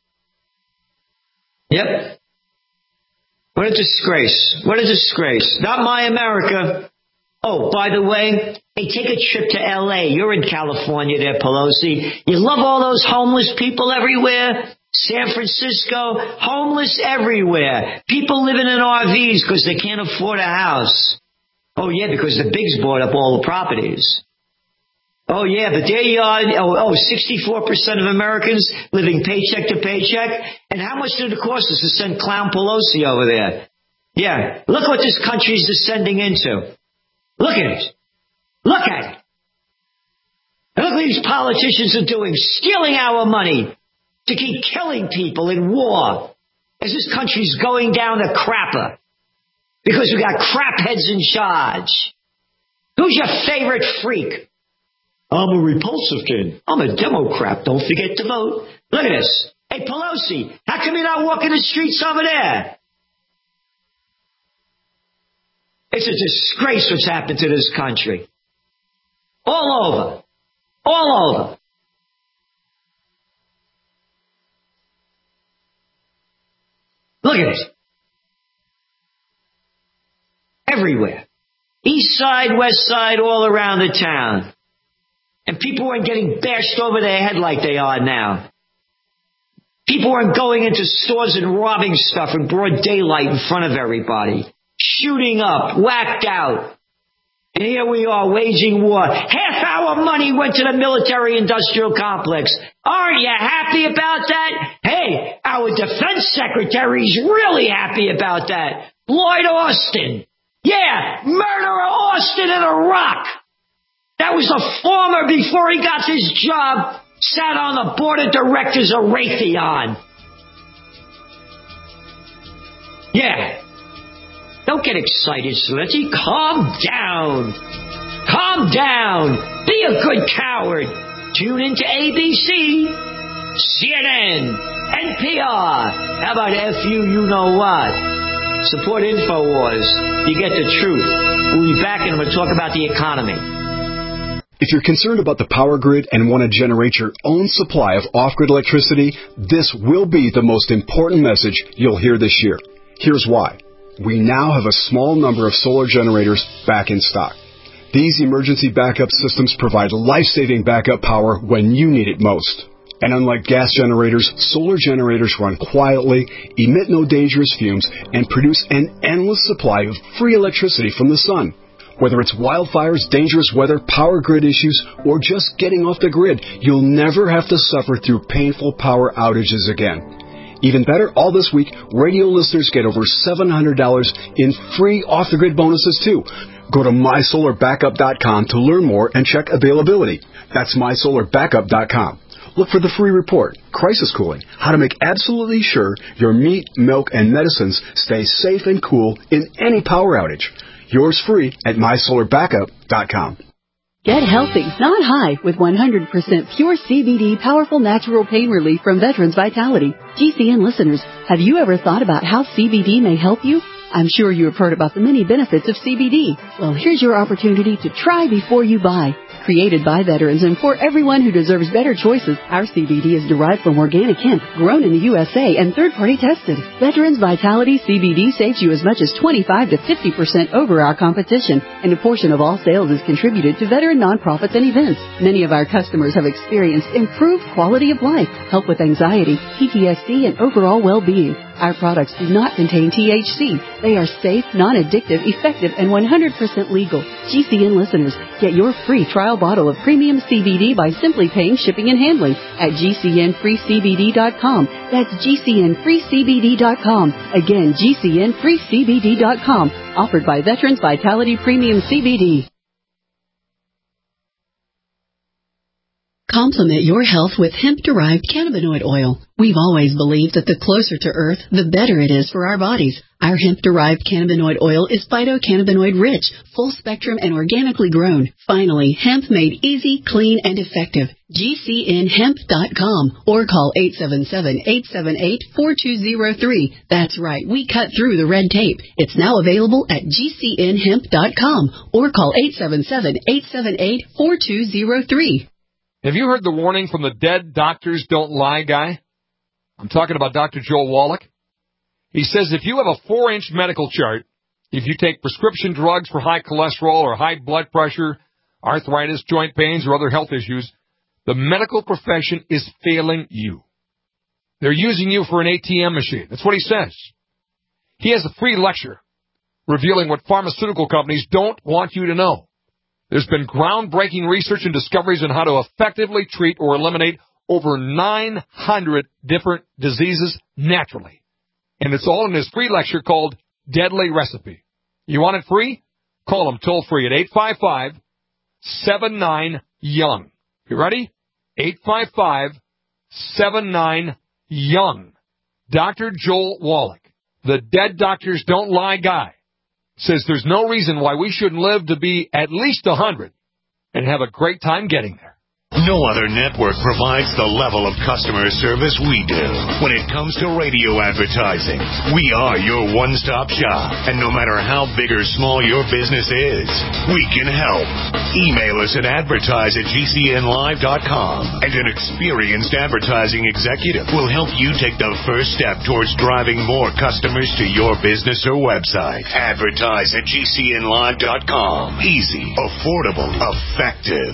Yep. What a disgrace. What a disgrace. Not my America. Oh, by the way, hey, take a trip to L A. You're in California there, Pelosi. You love all those homeless people everywhere? San Francisco, homeless everywhere. People living in R Vs because they can't afford a house. Oh, yeah, because the bigs bought up all the properties. Oh, yeah, but there you are. Oh, oh, sixty-four percent of Americans living paycheck to paycheck. And how much did it cost us to send Clown Pelosi over there? Yeah, look what this country is descending into. Look at it. Look at it. And look what these politicians are doing, stealing our money to keep killing people in war as this country's going down the crapper because we got crap heads in charge. Who's your favorite freak? I'm a repulsive kid. I'm a Democrat. Don't forget to vote. Look at this. Hey, Pelosi, how come you're not walking the streets over there? It's a disgrace what's happened to this country. All over. All over. Look at it. Everywhere. East side, west side, all around the town. And people weren't getting bashed over their head like they are now. People weren't going into stores and robbing stuff in broad daylight in front of everybody. Shooting up, whacked out. And here we are waging war. Half our money went to the military-industrial complex. Aren't you happy about that? Hey, our defense secretary's really happy about that. Lloyd Austin. Yeah, murderer Austin in Iraq. That was the former, before he got this job, sat on the board of directors of Raytheon. Yeah. Don't get excited, Celeste. Calm down. Calm down. Be a good coward. Tune into A B C, C N N, N P R. How about F U, you know what? Support InfoWars. You get the truth. We'll be back and we'll talk about the economy. If you're concerned about the power grid and want to generate your own supply of off-grid electricity, this will be the most important message you'll hear this year. Here's why. We now have a small number of solar generators back in stock. These emergency backup systems provide life-saving backup power when you need it most. And unlike gas generators, solar generators run quietly, emit no dangerous fumes, and produce an endless supply of free electricity from the sun. Whether it's wildfires, dangerous weather, power grid issues, or just getting off the grid, you'll never have to suffer through painful power outages again. Even better, all this week, radio listeners get over seven hundred dollars in free off-the-grid bonuses, too. Go to my solar backup dot com to learn more and check availability. That's my solar backup dot com. Look for the free report, Crisis Cooling, how to make absolutely sure your meat, milk, and medicines stay safe and cool in any power outage. Yours free at my solar backup dot com. Get healthy, not high, with one hundred percent pure C B D powerful natural pain relief from Veterans Vitality. G C N listeners, have you ever thought about how C B D may help you? I'm sure you have heard about the many benefits of C B D. Well, here's your opportunity to try before you buy. Created by veterans and for everyone who deserves better choices, our C B D is derived from organic hemp, grown in the U S A and third-party tested. Veterans Vitality C B D saves you as much as twenty-five to fifty percent over our competition, and a portion of all sales is contributed to veteran nonprofits and events. Many of our customers have experienced improved quality of life, help with anxiety, P T S D, and overall well-being. Our products do not contain T H C. They are safe, non-addictive, effective, and one hundred percent legal. G C N listeners, get your free trial bottle of premium C B D by simply paying shipping and handling at G C N free C B D dot com. That's G C N free C B D dot com. Again, G C N free C B D dot com. Offered by Veterans Vitality Premium C B D. Complement your health with hemp-derived cannabinoid oil. We've always believed that the closer to Earth, the better it is for our bodies. Our hemp-derived cannabinoid oil is phytocannabinoid rich, full-spectrum, and organically grown. Finally, hemp made easy, clean, and effective. G C N hemp dot com or call eight seven seven, eight seven eight, four two zero three. That's right, we cut through the red tape. It's now available at G C N hemp dot com or call eight seven seven, eight seven eight, four two zero three. Have you heard the warning from the dead doctors don't lie guy? I'm talking about Doctor Joel Wallach. He says if you have a four-inch medical chart, if you take prescription drugs for high cholesterol or high blood pressure, arthritis, joint pains, or other health issues, the medical profession is failing you. They're using you for an A T M machine. That's what he says. He has a free lecture revealing what pharmaceutical companies don't want you to know. There's been groundbreaking research and discoveries on how to effectively treat or eliminate over nine hundred different diseases naturally. And it's all in his free lecture called Deadly Recipe. You want it free? Call him toll free at eight five five, seven nine, young. You ready? eight five five, seven nine, young. Doctor Joel Wallach, the dead doctors don't lie guy, says there's no reason why we shouldn't live to be at least one hundred and have a great time getting there. No other network provides the level of customer service we do. When it comes to radio advertising, we are your one-stop shop. And no matter how big or small your business is, we can help. Email us at advertise at G C N live dot com, and an experienced advertising executive will help you take the first step towards driving more customers to your business or website. Advertise at G C N live dot com. Easy, affordable, effective.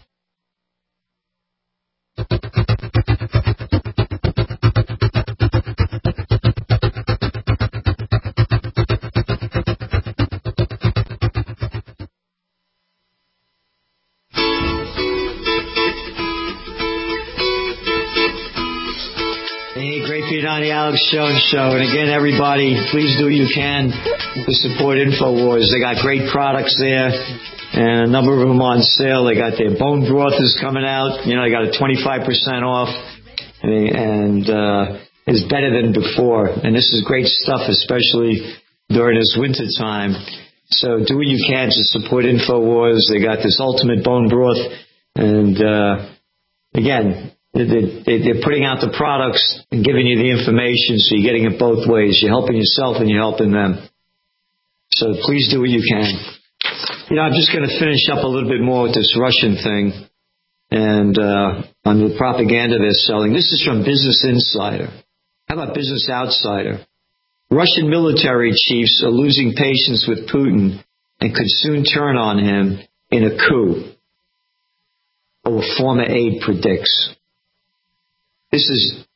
Hey, Great Feet on the Alex Jones Show. And again, everybody, please do what you can to support InfoWars. They got great products there, and a number of them on sale. They got their bone broth is coming out. You know, they got a twenty-five percent off, and, and uh, it's better than before. And this is great stuff, especially during this winter time. So do what you can to support InfoWars. They got this ultimate bone broth, and uh, again, they're putting out the products and giving you the information, so you're getting it both ways. You're helping yourself and you're helping them. So please do what you can. You know, I'm just going to finish up a little bit more with this Russian thing and uh, on the propaganda they're selling. This is from Business Insider. How about Business Outsider? Russian military chiefs are losing patience with Putin and could soon turn on him in a coup, or a former aide predicts. This is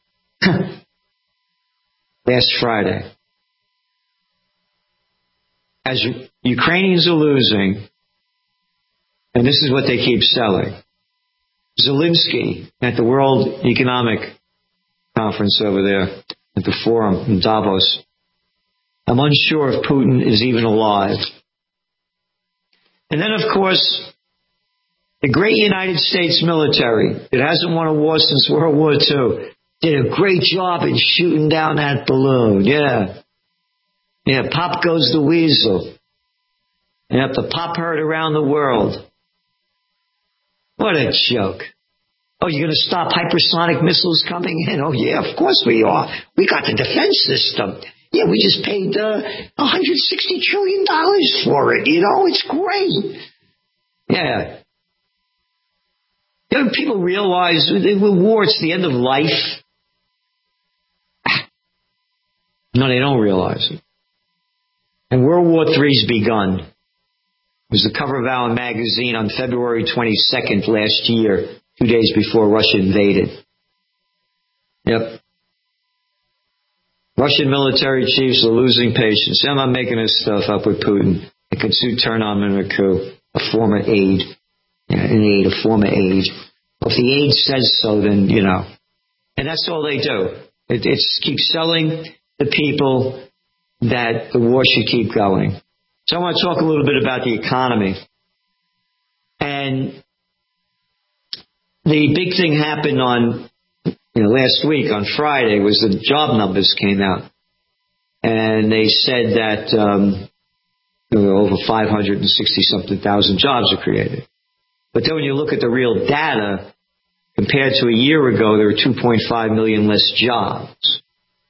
last Friday. As Ukrainians are losing, and this is what they keep selling, Zelensky at the World Economic Conference over there at the Forum in Davos, I'm unsure if Putin is even alive. And then, of course, the great United States military, it hasn't won a war since World War Two, did a great job in shooting down that balloon. Yeah. Yeah, pop goes the weasel. Yep, the pop heard around the world. What a joke. Oh, you're going to stop hypersonic missiles coming in? Oh, yeah, of course we are. We got the defense system. Yeah, we just paid uh, one hundred sixty trillion dollars for it. You know, it's great. Yeah. You know, people realize with war, it's the end of life. No, they don't realize it. And World War Three's begun. It was the cover of our magazine on February twenty-second last year, two days before Russia invaded. Yep. Russian military chiefs are losing patience. I'm not making this stuff up with Putin. It could soon turn on him in a coup. A former aide. Yeah, an aide, a former aide. If the aide says so, then, you know. And that's all they do. It, it's keep selling the people that the war should keep going. So I want to talk a little bit about the economy. And the big thing happened on, you know, last week on Friday was the job numbers came out. And they said that um, you know, over five hundred sixty something thousand jobs are created. But then when you look at the real data, compared to a year ago, there were two point five million less jobs.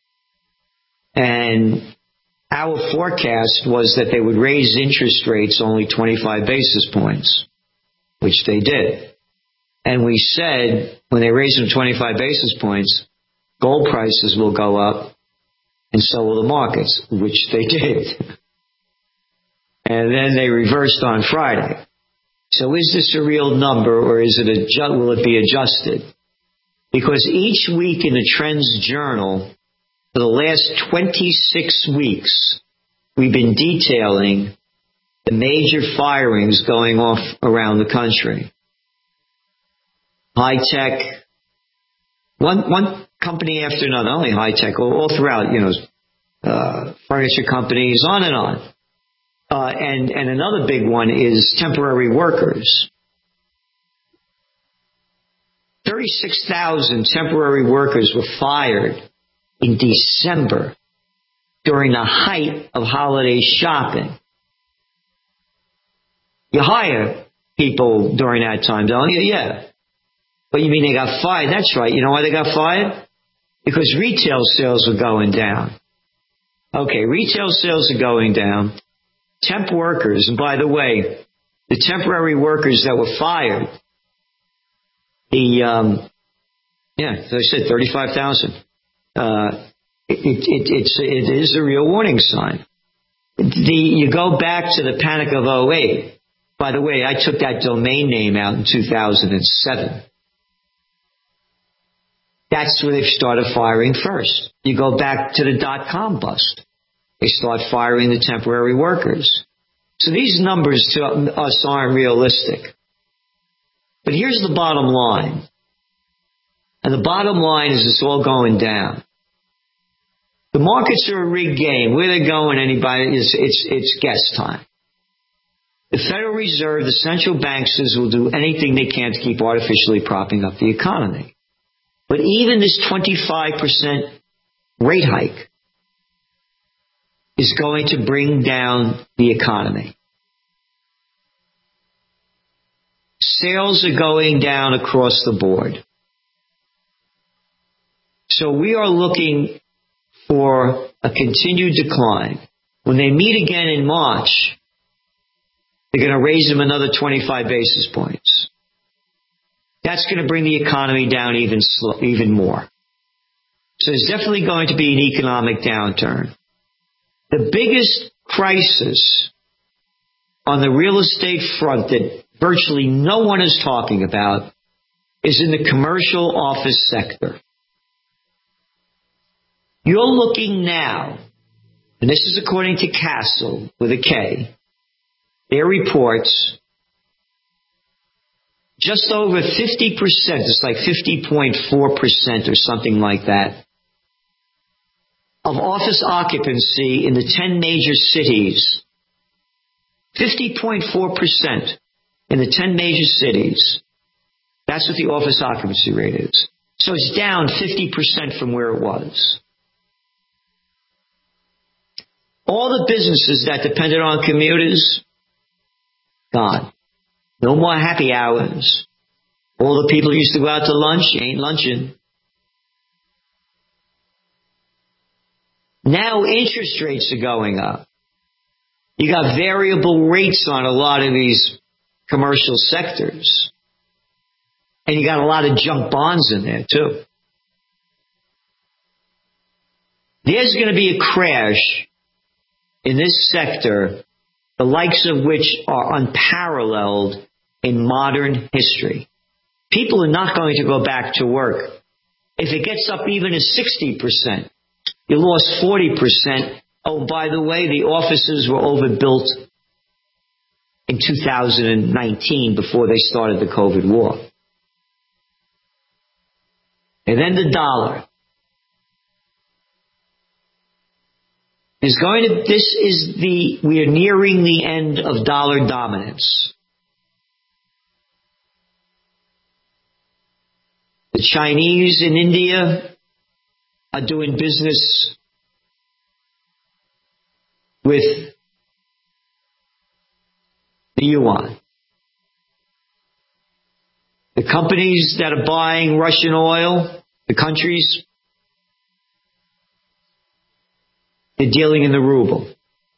And our forecast was that they would raise interest rates only twenty-five basis points, which they did. And we said when they raise them twenty-five basis points, gold prices will go up, and so will the markets, which they did. And then they reversed on Friday. So is this a real number, or is it adju- will it be adjusted? Because each week in the Trends Journal, for the last twenty-six weeks, we've been detailing the major firings going off around the country. High tech, one one company after another, not only high tech, all, all throughout, you know, uh, furniture companies, on and on. Uh, and, and another big one is temporary workers. thirty-six thousand temporary workers were fired in December during the height of holiday shopping. You hire people during that time, don't you? Yeah. But you mean they got fired? That's right. You know why they got fired? Because retail sales were going down. Okay, retail sales are going down. Temp workers, and by the way, the temporary workers that were fired, the, um, yeah, as I said, thirty-five thousand. Uh, it, it, it's, it is a real warning sign. The, you go back to the panic of oh eight. By the way, I took that domain name out in two thousand seven. That's where they started firing first. You go back to the dot-com bust. They start firing the temporary workers. So these numbers to us aren't realistic. But here's the bottom line. And the bottom line is it's all going down. The markets are a rigged game. Where they're going, anybody, it's, it's, it's guess time. The Federal Reserve, the central banks, will do anything they can to keep artificially propping up the economy. But even this twenty-five percent rate hike is going to bring down the economy. Sales are going down across the board. So we are looking for a continued decline. When they meet again in March, they're going to raise them another twenty-five basis points. That's going to bring the economy down even slow, even more. So there's definitely going to be an economic downturn. The biggest crisis on the real estate front that virtually no one is talking about is in the commercial office sector. You're looking now, and this is according to Castle with a K, their reports, just over fifty percent, it's like fifty point four percent or something like that, of office occupancy in the ten major cities. fifty point four percent in the ten major cities. That's what the office occupancy rate is. So it's down fifty percent from where it was. All the businesses that depended on commuters, gone. No more happy hours. All the people who used to go out to lunch ain't lunching. Now interest rates are going up. You got variable rates on a lot of these commercial sectors. And you got a lot of junk bonds in there, too. There's going to be a crash in this sector, the likes of which are unparalleled in modern history. People are not going to go back to work. If it gets up even to sixty percent, you lost forty percent. Oh, by the way, the offices were overbuilt in two thousand nineteen before they started the COVID war. And then the dollar is going to, this is the, we are nearing the end of dollar dominance. The Chinese in India are doing business with the yuan. The companies that are buying Russian oil, the countries, they're dealing in the ruble.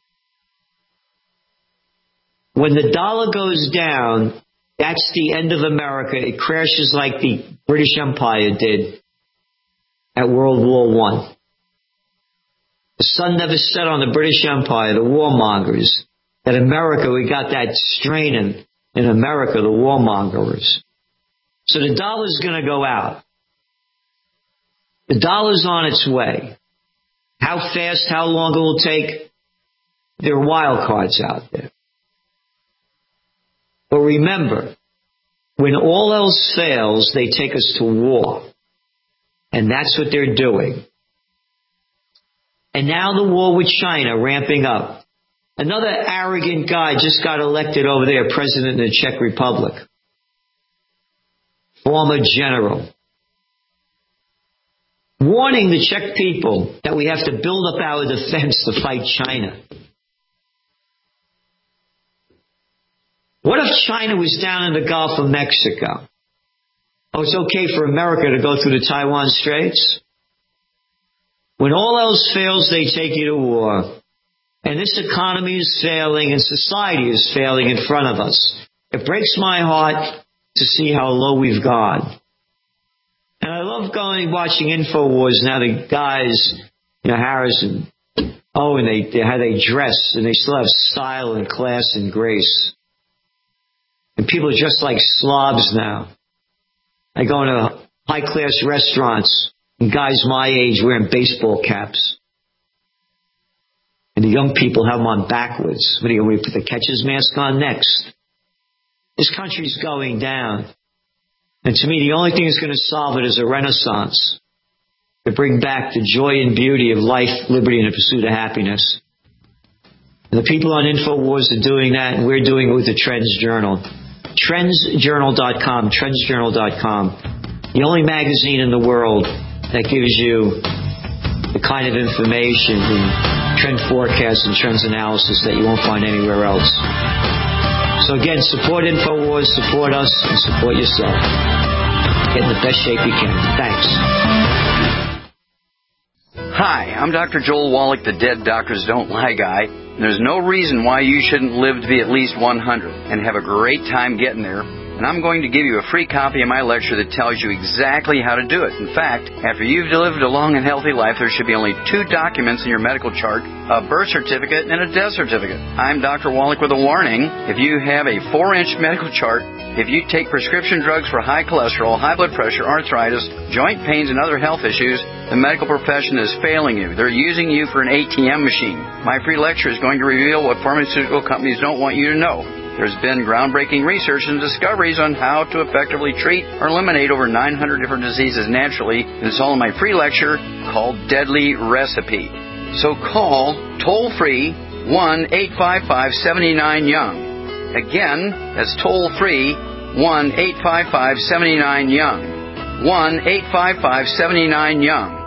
When the dollar goes down, that's the end of America. It crashes like the British Empire did at World War One. The sun never set on the British Empire, the warmongers. That America, we got that strain in, in America, the warmongers. So the dollar's going to go out. The dollar's on its way. How fast, how long it will take, there are wild cards out there. But remember, when all else fails, they take us to war. And that's what they're doing. And now the war with China ramping up. Another arrogant guy just got elected over there, president of the Czech Republic. Former general. Warning the Czech people that we have to build up our defense to fight China. What if China was down in the Gulf of Mexico? Oh, it's okay for America to go through the Taiwan Straits? When all else fails, they take you to war. And this economy is failing and society is failing in front of us. It breaks my heart to see how low we've gone. And I love going, watching InfoWars now, the guys, you know, Harrison, oh, and they, they how they dress, and they still have style and class and grace. And people are just like slobs now. I go into high-class restaurants, and guys my age wearing baseball caps. And the young people have them on backwards. What are you going to put the catcher's mask on next? This country's going down. And to me, the only thing that's going to solve it is a renaissance to bring back the joy and beauty of life, liberty, and the pursuit of happiness. And the people on InfoWars are doing that, and we're doing it with the Trends Journal. Trends Journal dot com, Trends Journal dot com. The only magazine in the world that gives you the kind of information and trend forecasts and trends analysis that you won't find anywhere else. So again, support InfoWars, support us, and support yourself. Get in the best shape you can. Thanks. Hi, I'm Doctor Joel Wallach, the Dead Doctors Don't Lie guy. There's no reason why you shouldn't live to be at least one hundred and have a great time getting there. And I'm going to give you a free copy of my lecture that tells you exactly how to do it. In fact, after you've lived a long and healthy life, there should be only two documents in your medical chart, a birth certificate and a death certificate. I'm Doctor Wallach with a warning. If you have a four-inch medical chart, if you take prescription drugs for high cholesterol, high blood pressure, arthritis, joint pains, and other health issues, the medical profession is failing you. They're using you for an A T M machine. My free lecture is going to reveal what pharmaceutical companies don't want you to know. There's been groundbreaking research and discoveries on how to effectively treat or eliminate over nine hundred different diseases naturally, and it's all in my free lecture called Deadly Recipe. So call toll-free one eight five five, seven nine, young. Again, that's toll-free one eight five five, seven nine, young. one eight five five, seven nine, young.